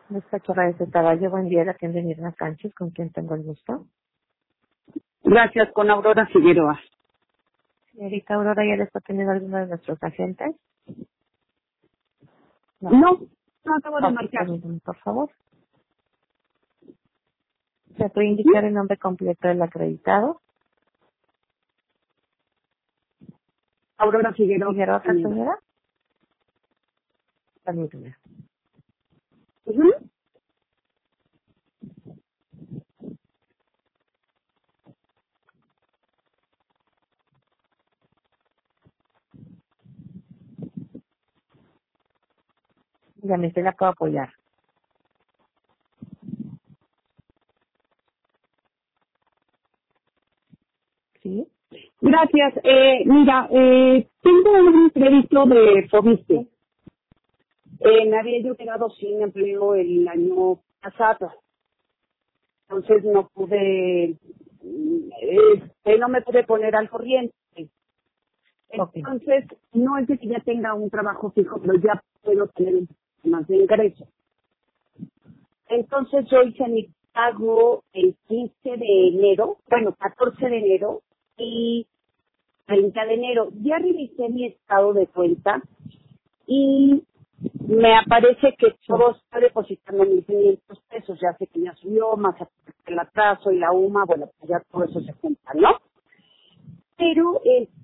Despacho Radio de Caballo, buen día, la tienda Mirna Sánchez, con quien tengo el gusto. Gracias, con Aurora Figueroa. Señorita Aurora, ¿ya les ha tenido alguno de nuestros agentes? No acabo de Ok, marcar. permítame, por favor. ¿Se puede indicar el nombre completo del acreditado? Aurora Figueroa. ¿Figueroa, señora? Permítame. Ujú. Dígame, ¿se la puedo apoyar? ¿Sí? Gracias. Mira, tengo un crédito de Fobiste. Me había yo quedado sin empleo el año pasado. Entonces no me pude poner al corriente. Ok. Entonces, no es de que ya tenga un trabajo fijo, pero ya puedo tener un poco más de ingreso. Entonces yo hice mi pago el 15 de enero, 14 de enero y 30 de enero. Ya revisé mi estado de cuenta y me aparece que todo está depositando 1,500 pesos. Ya sé que ya subió, más el atraso y la UMA, bueno, pues ya todo eso se junta, ¿no? Pero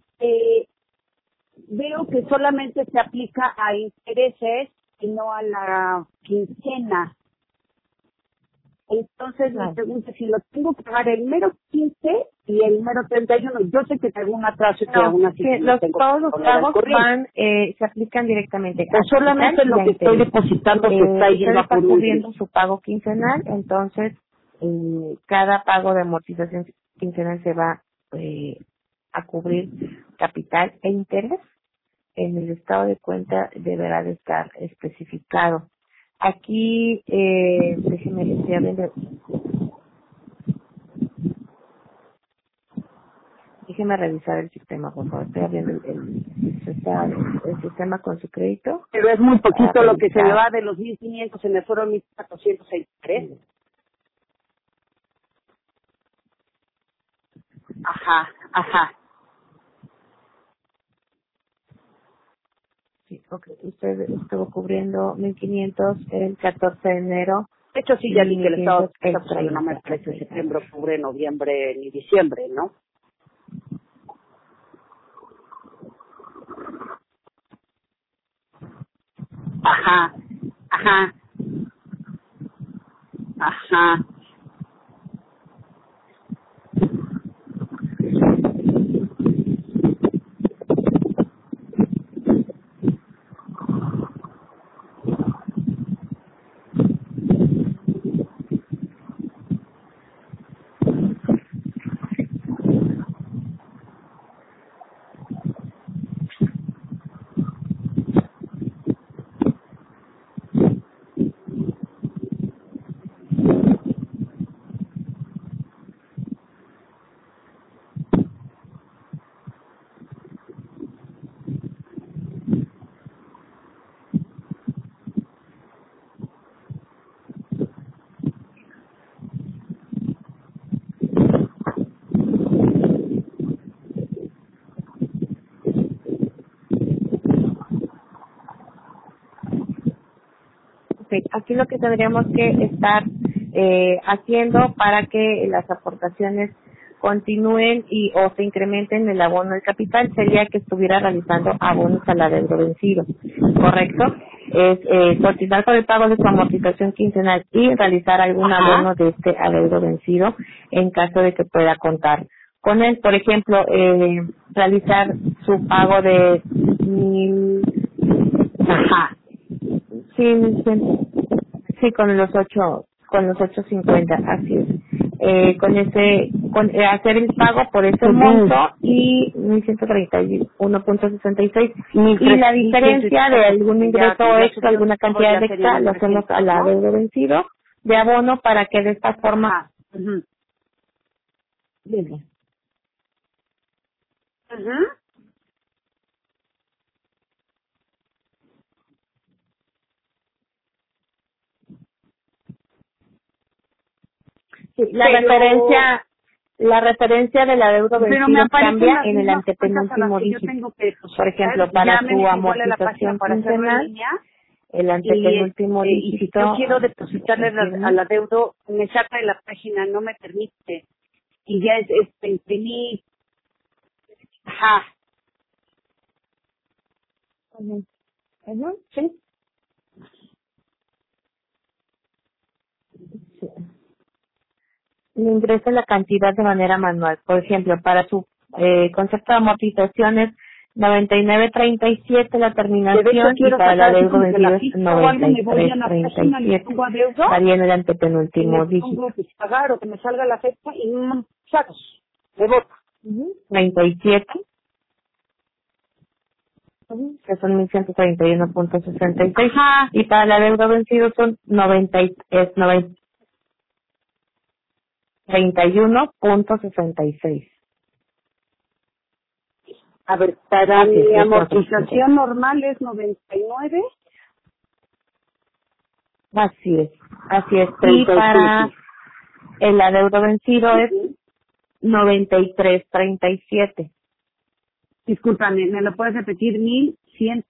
veo que solamente se aplica a intereses y no a la quincena. Entonces me Claro. pregunto si lo tengo que pagar el mero 15 y el mero 31. Yo sé que tengo un atraso y que aún No, así sí, no tengo todos que los poner al pagos corriente. se aplican directamente O a capital solamente y lo a que estoy interés. depositando se está Usted yendo a está por cubriendo último. su pago quincenal, entonces cada pago de amortización quincenal se va a cubrir capital e interés. En el estado de cuenta deberá de estar especificado. Aquí, déjeme revisar el sistema, por favor. Estoy abriendo el sistema con su crédito Pero es muy para poquito lo que se me revisar. va de los 1,500, se me fueron 1,463. Ajá. Sí, ok. Usted estuvo cubriendo 1,500 el 14 de enero De hecho, sí, y ya vi que el estado 1,500 de el cuenta, pues no me 30. parece Ok, a ver. septiembre, octubre, noviembre ni diciembre, ¿no? Ajá. Ok, aquí lo que tendríamos que estar haciendo para que las aportaciones continúen o se incrementen el abono del capital sería que estuviera realizando abonos al adeudo vencido, ¿correcto? Es continuar con el pago de su amortización quincenal y realizar algún Ajá. abono de este adeudo vencido en caso de que pueda contar con él. Por ejemplo, realizar su pago de 1,000. Ajá. Sí, con los 850, así es. Hacer el pago por ese monto Ujú. y 1,131.66 y la 1,100 y diferencia de tanto, algún porque ya, ingreso como ya extra, subió alguna todo, cantidad ya serían extra, lo hacemos 1,300, al ¿no? adeudo vencido de abono para que de esta forma. Ajá. Bien. Ujú. Sí, la referencia del adeudo vencido cambia en el antepenúltimo dígito. Por ejemplo, para su amortización quincenal, el antepenúltimo dígito. Y si yo quiero depositarle al adeudo, me saca de la página, no me permite. Y ya es imprimir. Ajá. Sí. Sí. Le ingresa la cantidad de manera manual. Por ejemplo, para su concepto de amortización es 99.37 la terminación y para el adeudo vencido es 93.37. Estaría en el antepenúltimo dígito. Que pagar o que me salga la fecha y sacos de bota. 37. Que son 1131.66. Y para el adeudo vencido son 31.66. A ver, para mi amortización normal es 99. Así es. Y para el adeudo vencido es 93.37. Discúlpame, ¿me lo puedes repetir? 1100.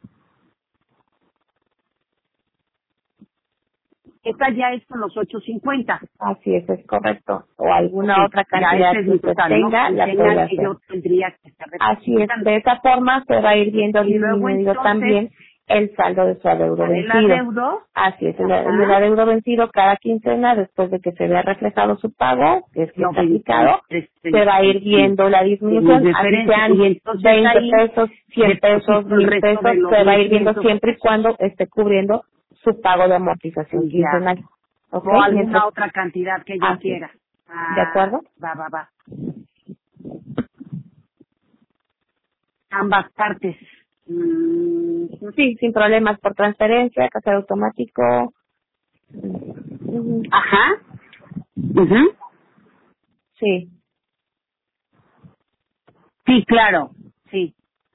Esta ya es con los 850. Así es correcto. O alguna otra cantidad que usted tenga, la puede hacer. Yo tendría que estar así es, de esa forma se va a ir viendo disminuido también el saldo de su adeudo vencido. ¿El adeudo? Así es, el adeudo vencido cada quincena, después de que se vea reflejado su pago, que es que está aplicado, se va a ir viendo la disminución, así sean 20 pesos, 100 pesos, 1000 pesos, se va a ir viendo siempre y cuando esté cubriendo su pago de amortización quincenal. ¿Okay? O alguna otra cantidad que yo quiera. ¿De acuerdo? Va. Ambas partes. Sí, sin problemas, por transferencia, cajero automático. Ajá. Sí. Sí, claro, sí.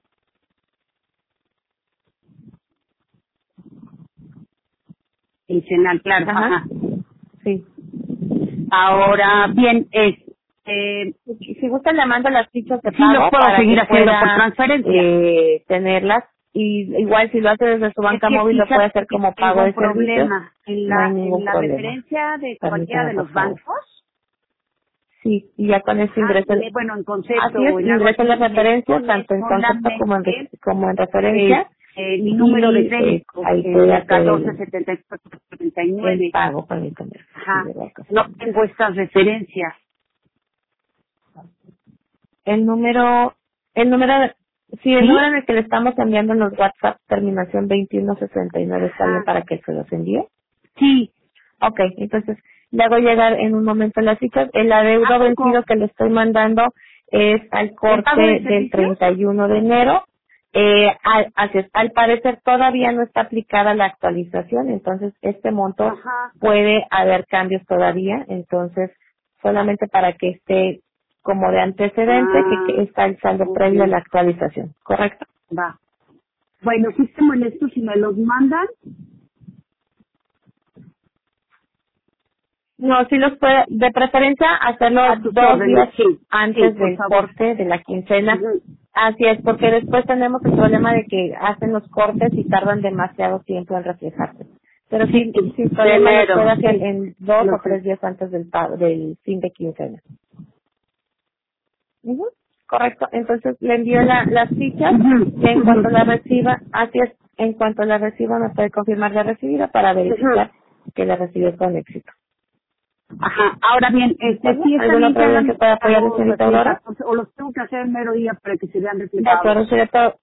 Quincenal, claro. Ajá. Sí. Ahora, bien, si gustan le mando las fichas de pago, sí, lo puedo para seguir que haciendo pueda, por transferencia. Tenerlas, y igual si lo hace desde su banca móvil lo puede hacer como pago de servicios. Problema. En la referencia de cualquiera de los bancos. Sí, y ya con eso ingresa. Bueno, en concepto. Así es, ingresa las referencias, tanto en concepto como en referencia. Mi número de crédito, ahí puede hacer 147439. el pago, permítame. Ajá. No tengo estas referencias. El número número en el que le estamos enviando en los WhatsApp, terminación 2169, ¿está bien para que se los envíe? Sí. Ok, entonces le hago llegar en un momento las citas. El adeudo vencido que le estoy mandando es al corte del 31 de enero. Al parecer todavía no está aplicada la actualización, entonces este monto puede haber cambios todavía, entonces solamente para que esté como de antecedente que está el saldo previo a la actualización, ¿correcto? Va. Bueno, si te molesto si me los mandan. No, si los puede, de preferencia hacerlo 2 días antes del corte de la quincena. Así es, porque después tenemos el problema de que hacen los cortes y tardan demasiado tiempo en reflejarse. Pero sí, sin problema lo puede hacer en 2 o 3 días antes del pago, del fin de quincena. Correcto, entonces le envío las fichas y en cuanto la reciba, así es, en cuanto la reciba me puede confirmar la recibida para verificar que la recibió con éxito. Ajá, ahora bien, si ¿alguna otra pregunta para apoyar a señorita Aurora? O los tengo que hacer el mero día para que se vean reflejados. De acuerdo, sería todo.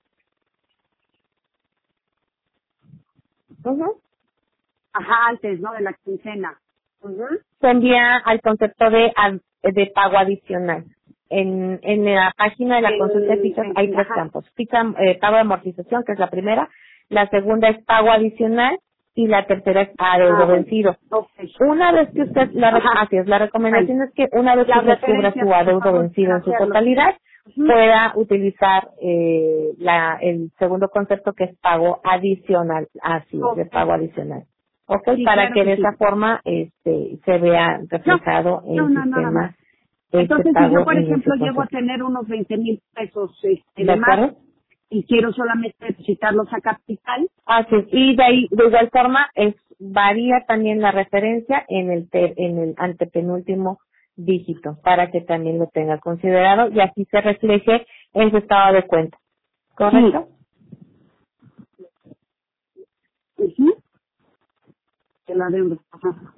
Ajá, antes, ¿no? De la quincena. Se envía al concepto de pago adicional. En la página de la consulta de fichas hay 3 campos. Ficha, pago de amortización, que es la primera. La segunda es pago adicional. Y la tercera es adeudo vencido. Una vez que usted, la recomendación es que una vez que usted cubra su adeudo vencido en su totalidad, pueda utilizar el segundo concepto, que es pago adicional, así de pago adicional. Ok, Sí, para claro que que de sí. esa forma se vea reflejado en el Nada más. sistema este Entonces, si yo, pago por en ese ejemplo, llego a concepto. tener unos 20,000 pesos ¿De de más acuerdo? y quiero solamente depositarlos a capital, Así es. Y de ahí, de igual forma, varía también la referencia en el antepenúltimo dígito, para que también lo tenga considerado y así se refleje en su estado de cuenta. sí, ¿Correcto? ujú, de la deuda. Ajá.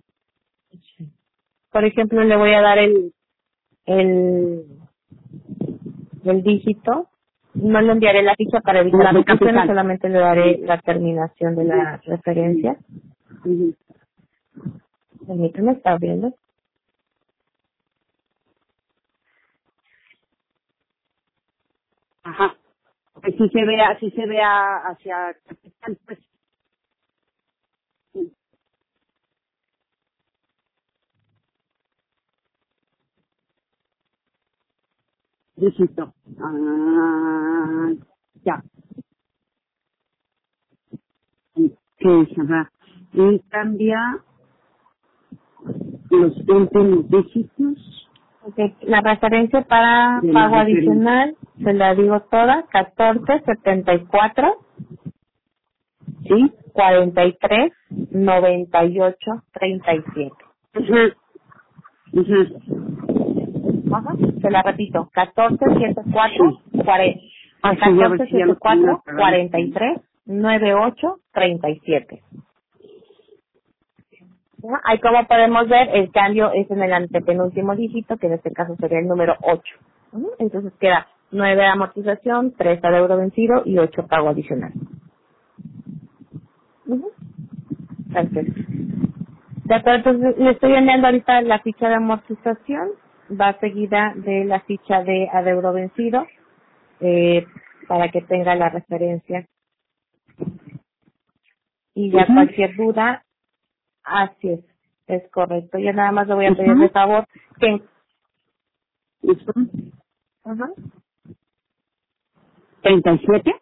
Por ejemplo, le voy a dar el, el dígito. No le enviaré la ficha para evitar La de confusiones, capital. solamente le daré la terminación de Ujú, la referencia. ujú. Permítame, está viendo. Ajá. Así se vea hacia capital, pues. Sí, dígito. Ah, ya. Ok, ajá. Y cambia los últimos dígitos Ok, la referencia para de la pago referencia. adicional, se la digo toda, 1474 ¿Sí? 43 98 37. Ajá. Ajá. Ajá, se la repito, 1474 Sí. 40, Así ya ves si ya lo termino de 1474 pagar. 43 98 37. Ajá, ahí como podemos ver, el cambio es en el antepenúltimo dígito, que en este caso sería el número 8. Entonces queda 9 de amortización, 3 adeudo vencido y 8 pago adicional. Ujú. Perfecto. De acuerdo, entonces le estoy enviando ahorita la ficha de amortización, va seguida de la ficha de adeudo vencido, para que tenga la referencia. Y ya Ajá. cualquier duda, así es correcto. Ya nada más le voy a pedir de Ajá. favor que... Ajá. Ajá. 37.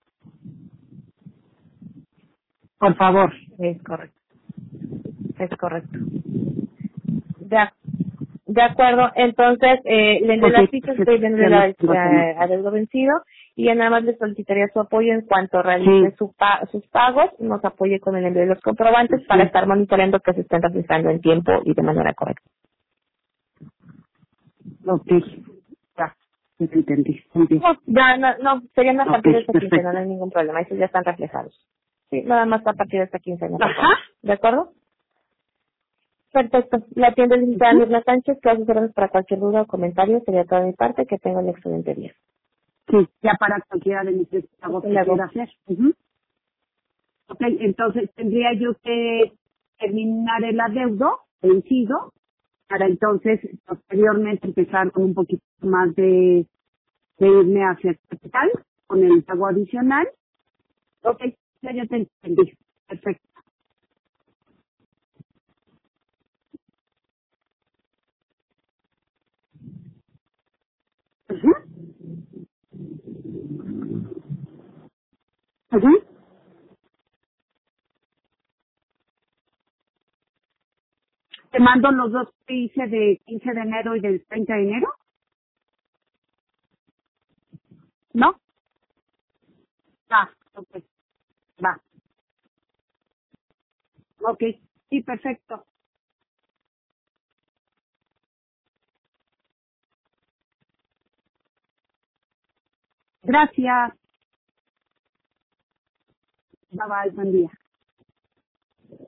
Por favor. Es correcto, es correcto. De, de acuerdo, entonces le envié Ok, las fichas, perfecto. estoy viendo Ya lo la tengo aquí anotado. adeudo vencido y ya nada más le solicitaría su apoyo en cuanto realice Sí. sus pagos, nos apoye con el envío de los comprobantes para Ajá. estar monitoreando que se estén realizando en tiempo y de manera correcta. Ok. Ya. Ya te entendí. Muy bien. No, ya no, serían a Ok, partir de esta quincena, no perfecto. hay ningún problema, esos ya están reflejados. Sí, nada más a partir de esta quincena, por Ajá. favor. ¿De acuerdo? Perfecto. La tienda es licenciada Ujú. Mirna Sánchez, que a sus órdenes para cualquier duda o comentario, sería toda mi parte, que tenga un excelente día. Sí, ya para cualquiera de mis pagos Hasta que quiera luego. hacer. Ujú. Ok, entonces tendría yo que terminar el adeudo vencido para entonces posteriormente empezar con un poquito más de irme hacia el capital con el pago adicional. Ok, ya te entendí. Perfecto. Ujú, ujú. Te mando los dos que hice de 15 de enero y del 30 de enero, ¿no? Ah, ok, va. Ok, sí, perfecto. Gracias. Bye bye, buen día.